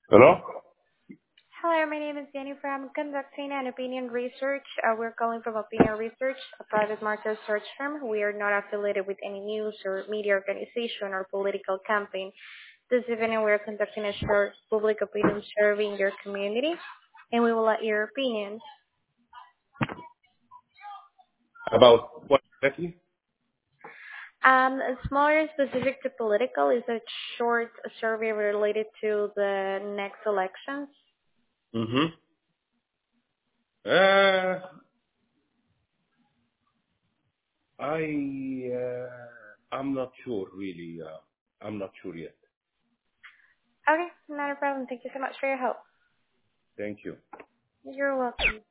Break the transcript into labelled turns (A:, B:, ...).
A: Hello?
B: Hello, my name is Jennifer. I'm conducting an opinion research. We're calling from Opinion Research, a private market search firm. We are not affiliated with any news or media organization or political campaign. This evening, we're conducting a short public opinion survey in your community, and we will let your opinion.
A: About what exactly?
B: It's more specific to political. It's a short survey related to the next elections.
A: Mm-hmm. Uh, I'm not sure really. I'm not sure yet.
B: Okay, not a problem. Thank you so much for your help.
A: Thank you.
B: You're welcome.